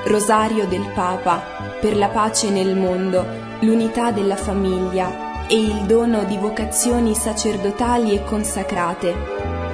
Rosario del Papa, per la pace nel mondo, l'unità della famiglia e il dono di vocazioni sacerdotali e consacrate.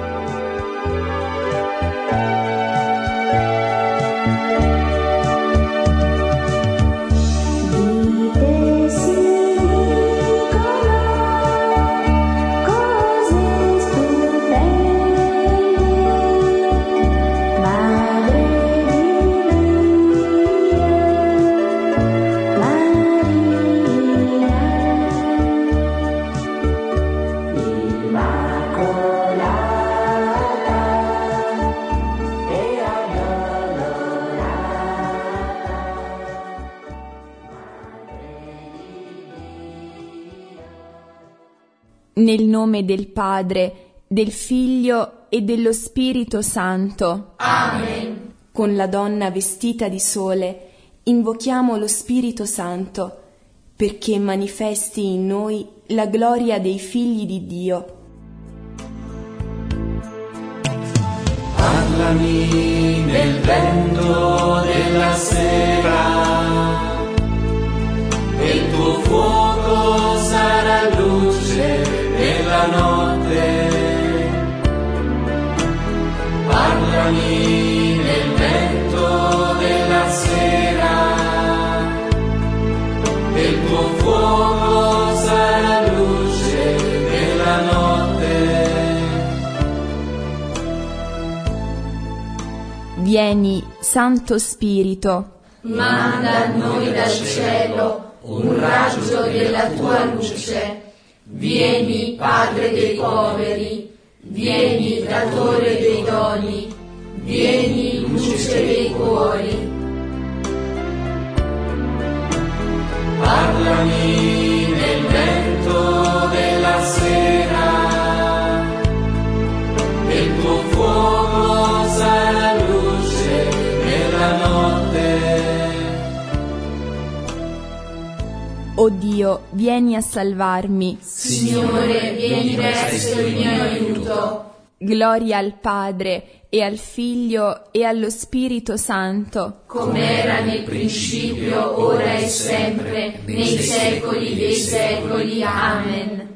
Nel nome del Padre, del Figlio e dello Spirito Santo. Amen. Con la donna vestita di sole, invochiamo lo Spirito Santo, perché manifesti in noi la gloria dei figli di Dio. Parlami nel vento della sera, e il tuo fuoco sarà luce nella notte. Parlami nel vento della sera, e il tuo fuoco sarà luce nella notte. Vieni, Santo Spirito, manda a noi dal cielo un raggio della tua luce. Vieni, Padre dei poveri, vieni, datore dei doni, vieni, luce dei cuori. Parlami nel vento della sera, e il tuo fuoco sarà luce nella notte. O Dio, vieni a salvarmi. Signore, vieni verso il mio aiuto. Gloria al Padre, e al Figlio, e allo Spirito Santo. Come era nel principio, ora e sempre, nei secoli dei secoli. Amen.